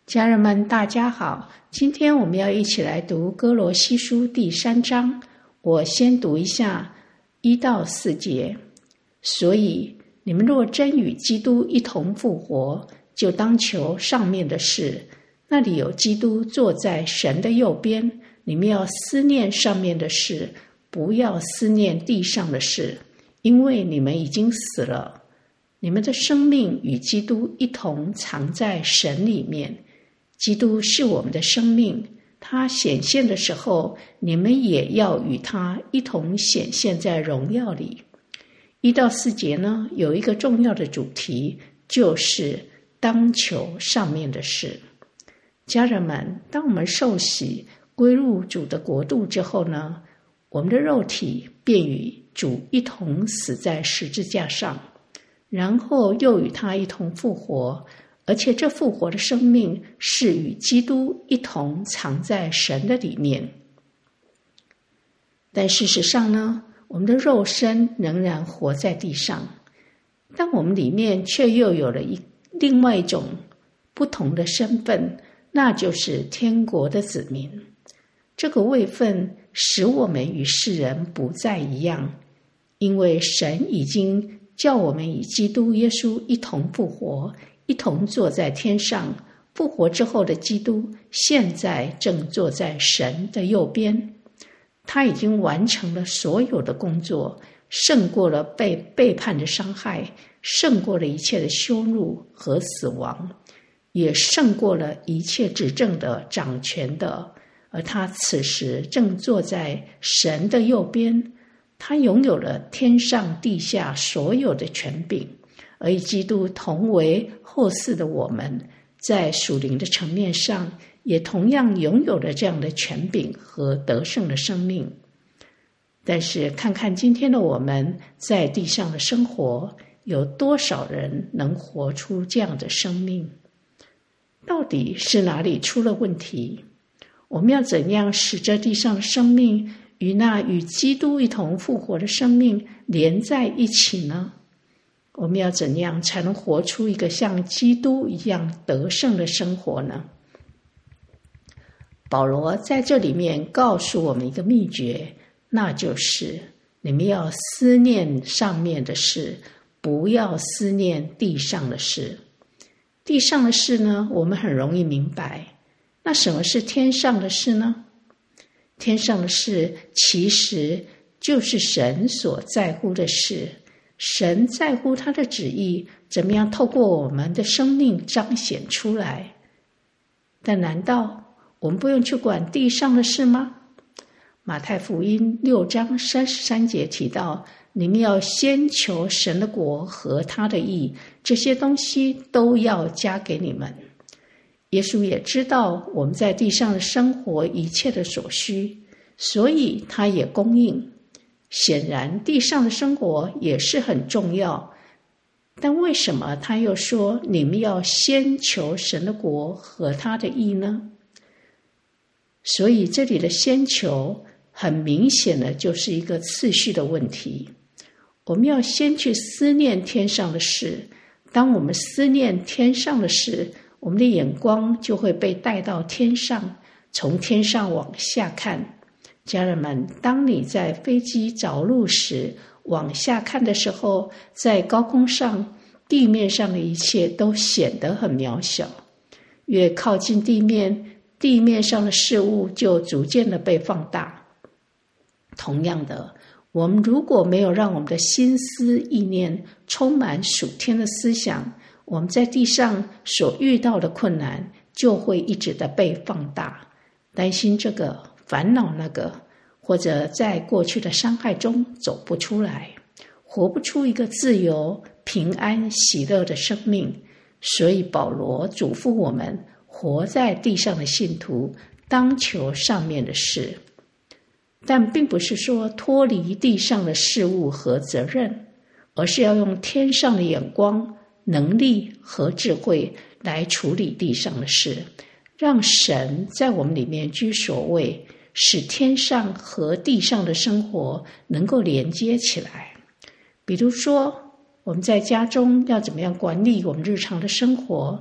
家人们，大家好，今天我们要一起来读哥罗西书第3章。我先读一下1到4节。所以你们若真与基督一同复活，就当求上面的事，那里有基督坐在神的右边。你们要思念上面的事，不要思念地上的事，因为你们已经死了，你们的生命与基督一同藏在神里面。基督是我们的生命，他显现的时候，你们也要与他一同显现在荣耀里。1到4节呢，有一个重要的主题，就是当求上面的事。家人们，当我们受洗归入主的国度之后呢，我们的肉体便与主一同死在十字架上，然后又与他一同复活，而且这复活的生命是与基督一同藏在神的里面。但事实上呢，我们的肉身仍然活在地上，但我们里面却又有了另外一种不同的身份，那就是天国的子民。这个位分使我们与世人不再一样，因为神已经叫我们与基督耶稣一同复活，一同坐在天上。复活之后的基督现在正坐在神的右边，他已经完成了所有的工作，胜过了被背叛的伤害，胜过了一切的羞辱和死亡，也胜过了一切执政的掌权的，而他此时正坐在神的右边，他拥有了天上地下所有的权柄。而与基督同为后嗣的我们，在属灵的层面上也同样拥有了这样的权柄和得胜的生命。但是看看今天的我们在地上的生活，有多少人能活出这样的生命？到底是哪里出了问题？我们要怎样使这地上的生命与那与基督一同复活的生命连在一起呢？我们要怎样才能活出一个像基督一样得胜的生活呢？保罗在这里面告诉我们一个秘诀，那就是你们要思念上面的事，不要思念地上的事。地上的事呢，我们很容易明白。那什么是天上的事呢？天上的事其实就是神所在乎的事。神在乎他的旨意怎么样透过我们的生命彰显出来。但难道我们不用去管地上的事吗？马太福音6章33节提到，你们要先求神的国和他的义，这些东西都要加给你们。耶稣也知道我们在地上的生活一切的所需，所以他也供应。显然地上的生活也是很重要，但为什么他又说你们要先求神的国和他的义呢？所以这里的先求很明显的就是一个次序的问题。我们要先去思念天上的事，当我们思念天上的事，我们的眼光就会被带到天上，从天上往下看。家人们，当你在飞机着陆时往下看的时候，在高空上，地面上的一切都显得很渺小。越靠近地面，地面上的事物就逐渐的被放大。同样的，我们如果没有让我们的心思意念充满属天的思想，我们在地上所遇到的困难就会一直的被放大，担心这个烦恼那个，或者在过去的伤害中走不出来，活不出一个自由、平安、喜乐的生命。所以保罗嘱咐我们，活在地上的信徒当求上面的事，但并不是说脱离地上的事物和责任，而是要用天上的眼光、能力和智慧来处理地上的事，让神在我们里面居首位，使天上和地上的生活能够连接起来。比如说，我们在家中要怎么样管理我们日常的生活，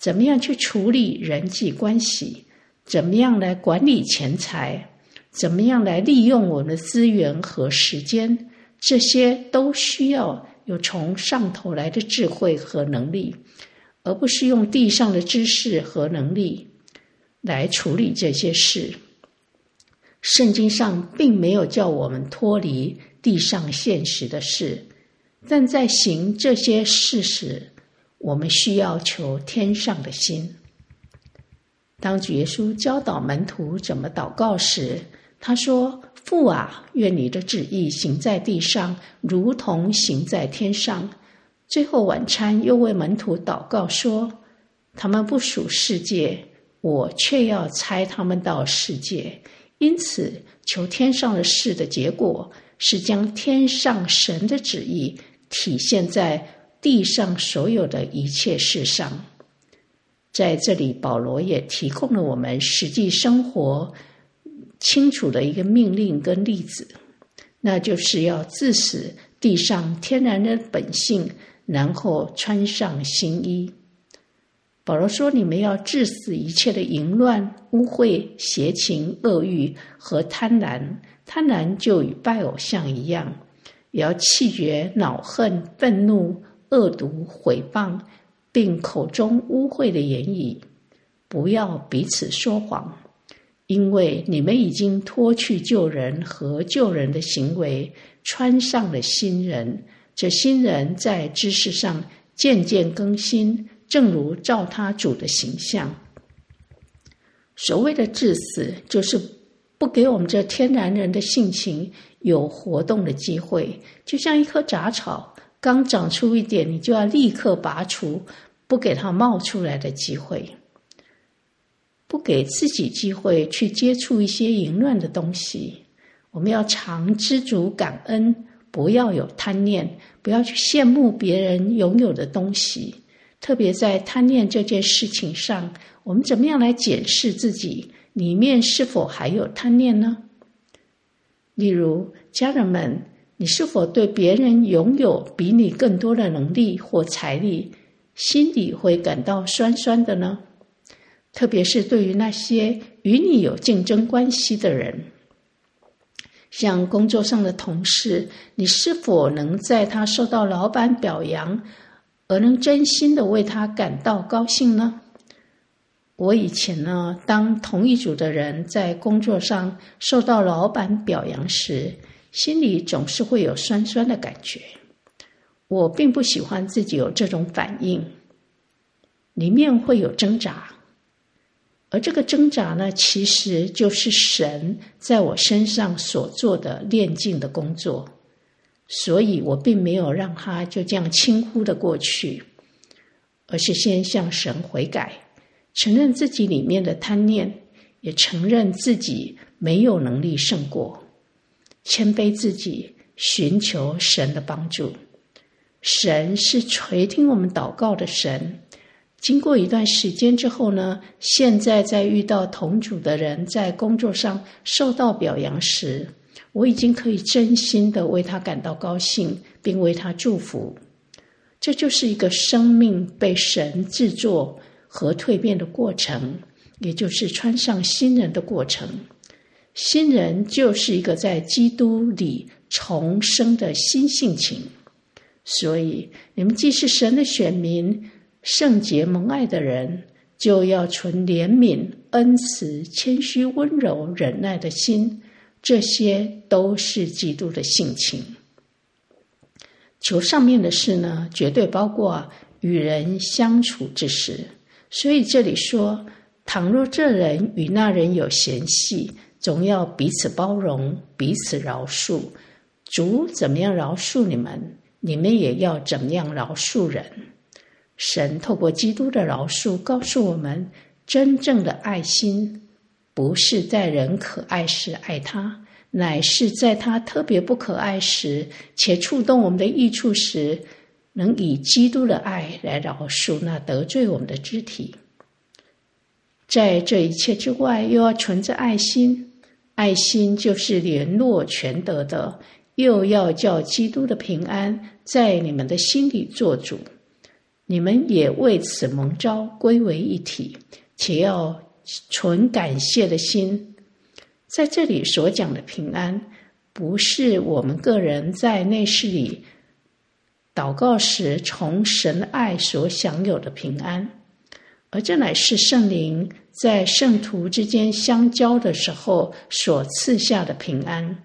怎么样去处理人际关系，怎么样来管理钱财，怎么样来利用我们的资源和时间，这些都需要有从上头来的智慧和能力，而不是用地上的知识和能力来处理这些事。圣经上并没有叫我们脱离地上现实的事，但在行这些事时，我们需要求天上的心。当主耶稣教导门徒怎么祷告时，他说：父啊，愿你的旨意行在地上，如同行在天上。最后晚餐又为门徒祷告说：他们不属世界，我却要差他们到世界。因此求天上的事的结果是将天上神的旨意体现在地上所有的一切事上。在这里保罗也提供了我们实际生活清楚的一个命令跟例子，那就是要治死地上天然的本性，然后穿上新衣。保罗说，你们要治死一切的淫乱、污秽、邪情、恶欲和贪婪，贪婪就与拜偶像一样，也要弃绝恼恨、愤怒、恶毒、毁谤，并口中污秽的言语，不要彼此说谎，因为你们已经脱去旧人和旧人的行为，穿上了新人。这新人在知识上渐渐更新，正如照他主的形象。所谓的治死，就是不给我们这天然人的性情有活动的机会，就像一棵杂草刚长出一点，你就要立刻拔除，不给它冒出来的机会，不给自己机会去接触一些淫乱的东西。我们要常知足感恩，不要有贪念，不要去羡慕别人拥有的东西。特别在贪念这件事情上，我们怎么样来检视自己里面是否还有贪念呢？例如，家人们，你是否对别人拥有比你更多的能力或财力，心里会感到酸酸的呢？特别是对于那些与你有竞争关系的人，像工作上的同事，你是否能在他受到老板表扬而能真心的为他感到高兴呢？我以前呢，当同一组的人在工作上受到老板表扬时，心里总是会有酸酸的感觉。我并不喜欢自己有这种反应，里面会有挣扎。而这个挣扎呢，其实就是神在我身上所做的炼净的工作。所以我并没有让他就这样轻忽的过去，而是先向神悔改，承认自己里面的贪念，也承认自己没有能力胜过，谦卑自己，寻求神的帮助。神是垂听我们祷告的神。经过一段时间之后呢，现在在遇到同组的人在工作上受到表扬时，我已经可以真心的为他感到高兴，并为他祝福。这就是一个生命被神制作和蜕变的过程，也就是穿上新人的过程。新人就是一个在基督里重生的新性情。所以你们既是神的选民，圣洁蒙爱的人，就要存怜悯、恩慈、谦虚、温柔、忍耐的心，这些都是基督的性情。求上面的事呢，绝对包括与人相处之事。所以这里说，倘若这人与那人有嫌隙，总要彼此包容，彼此饶恕。主怎么样饶恕你们，你们也要怎么样饶恕人。神透过基督的饶恕告诉我们，真正的爱心不是在人可爱时爱他，乃是在他特别不可爱时，且触动我们的益处时，能以基督的爱来饶恕那得罪我们的肢体。在这一切之外，又要存着爱心，爱心就是联络全德的，又要叫基督的平安在你们的心里做主。 你们也为此蒙召归为一体，且要存感谢的心。在这里所讲的平安，不是我们个人在内室里祷告时从神的爱所享有的平安，而这乃是圣灵在圣徒之间相交的时候所赐下的平安。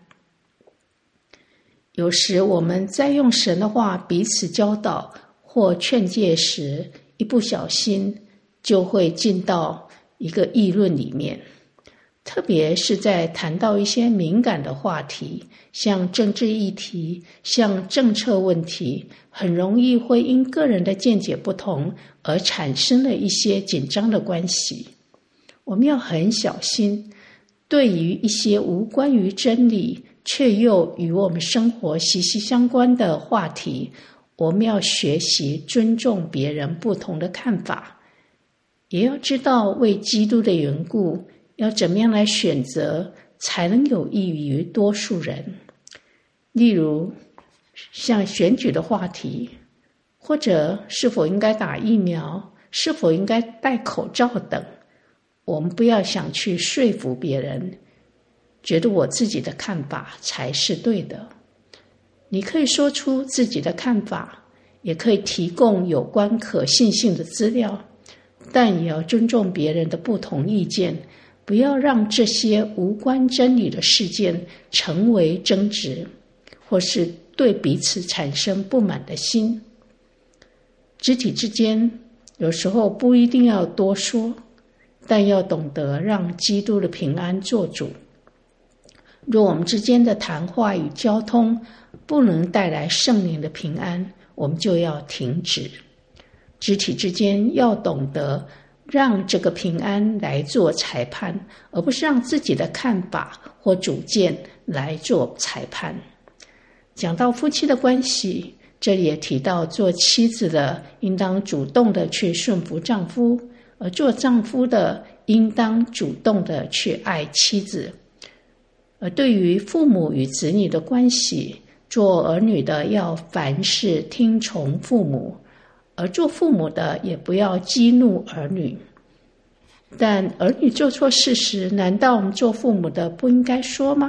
有时我们在用神的话彼此教导或劝诫时，一不小心就会进到一个议论里面，特别是在谈到一些敏感的话题，像政治议题，像政策问题，很容易会因个人的见解不同而产生了一些紧张的关系。我们要很小心，对于一些无关于真理却又与我们生活息息相关的话题，我们要学习尊重别人不同的看法，也要知道为基督的缘故要怎么样来选择才能有益于多数人。例如像选举的话题，或者是否应该打疫苗，是否应该戴口罩等，我们不要想去说服别人，觉得我自己的看法才是对的。你可以说出自己的看法，也可以提供有关可信性的资料，但也要尊重别人的不同意见，不要让这些无关真理的事件成为争执，或是对彼此产生不满的心。肢体之间有时候不一定要多说，但要懂得让基督的平安做主。若我们之间的谈话与交通不能带来圣灵的平安，我们就要停止。肢体之间要懂得让这个平安来做裁判，而不是让自己的看法或主见来做裁判。讲到夫妻的关系，这里也提到做妻子的应当主动的去顺服丈夫，而做丈夫的应当主动的去爱妻子。而对于父母与子女的关系，做儿女的要凡事听从父母，而做父母的也不要激怒儿女。但儿女做错事时，难道我们做父母的不应该说吗？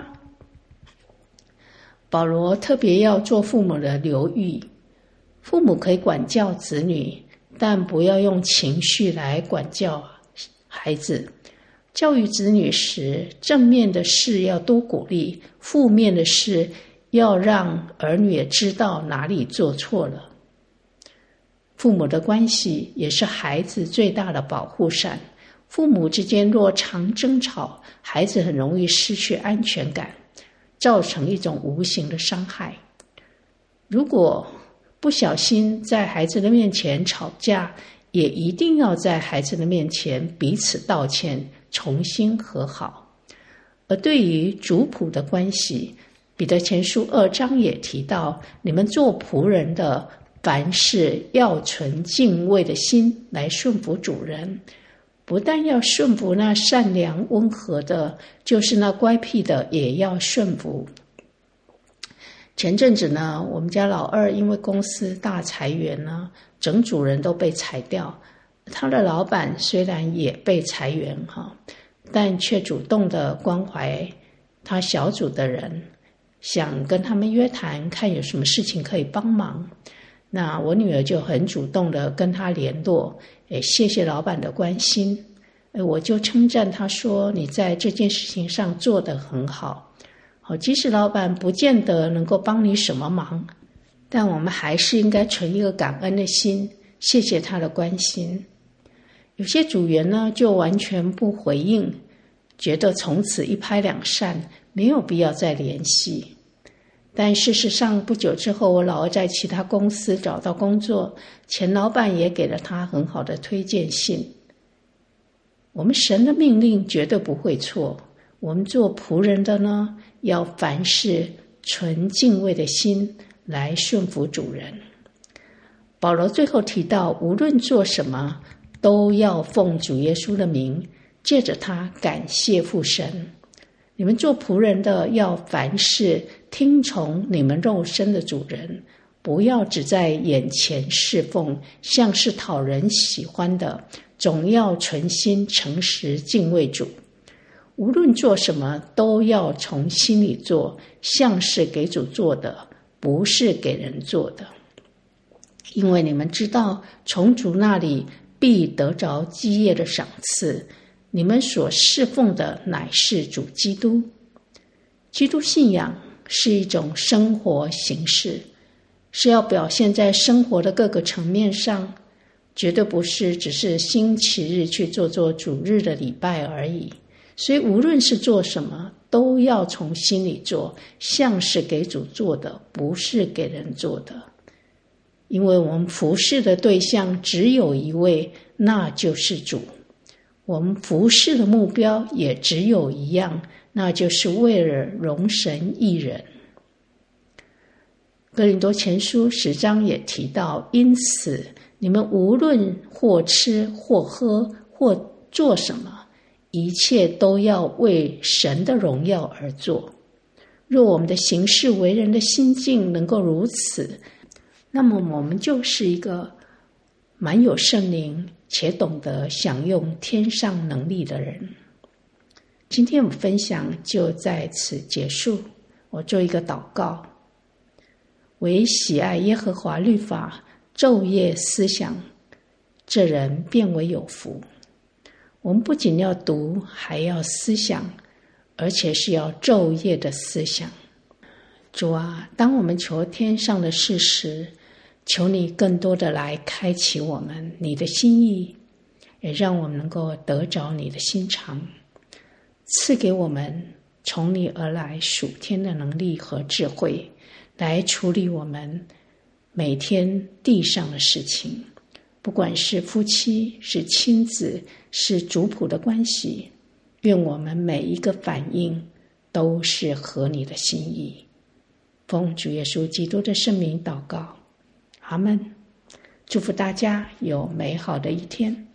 保罗特别要做父母的留意，父母可以管教子女，但不要用情绪来管教孩子。教育子女时，正面的事要多鼓励，负面的事要让儿女也知道哪里做错了。父母的关系也是孩子最大的保护伞。父母之间若常争吵，孩子很容易失去安全感，造成一种无形的伤害。如果不小心在孩子的面前吵架，也一定要在孩子的面前彼此道歉，重新和好。而对于主仆的关系，彼得前书2章也提到，你们做仆人的，凡事要存敬畏的心来顺服主人，不但要顺服那善良温和的，就是那乖僻的也要顺服。前阵子呢，我们家老二因为公司大裁员呢，整组人都被裁掉。他的老板虽然也被裁员但却主动的关怀他小组的人，想跟他们约谈，看有什么事情可以帮忙。那我女儿就很主动的跟他联络，谢谢老板的关心。我就称赞他说，你在这件事情上做得很好。即使老板不见得能够帮你什么忙，但我们还是应该存一个感恩的心，谢谢他的关心。有些组员呢，就完全不回应，觉得从此一拍两散，没有必要再联系。但事实上，不久之后，我老二在其他公司找到工作，前老板也给了他很好的推荐信。我们神的命令绝对不会错，我们做仆人的呢，要凡事存敬畏的心来顺服主人。保罗最后提到，无论做什么，都要奉主耶稣的名，借着他感谢父神。你们做仆人的，要凡事听从你们肉身的主人， 不要只在眼前侍奉，像是讨人喜欢的，总要存心诚实敬畏主。无论做什么，都要从心里做，像是给主做的，不是给人做的。因为你们知道，从主那里必得着基业的赏赐。你们所侍奉的乃是主基督。基督信仰是一种生活形式，是要表现在生活的各个层面上，绝对不是只是星期日去做主日的礼拜而已。所以无论是做什么，都要从心里做，像是给主做的，不是给人做的。因为我们服侍的对象只有一位，那就是主。我们服侍的目标也只有一样，那就是为了荣神益人。哥林多前书10章也提到，因此你们无论或吃或喝或做什么，一切都要为神的荣耀而做。若我们的行事为人的心境能够如此，那么我们就是一个满有圣灵且懂得享用天上能力的人。今天我们分享就在此结束。我做一个祷告：唯喜爱耶和华律法，昼夜思想，这人便为有福。我们不仅要读，还要思想，而且是要昼夜的思想。主啊，当我们求天上的事时，求你更多的来开启我们你的心意，也让我们能够得着你的心肠，赐给我们从你而来属天的能力和智慧，来处理我们每天地上的事情，不管是夫妻，是亲子，是族谱的关系，愿我们每一个反应都是合你的心意。奉主耶稣基督的圣名祷告，阿们。祝福大家有美好的一天。